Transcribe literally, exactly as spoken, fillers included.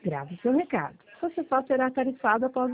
Grave seu recado. Você só será tarifado após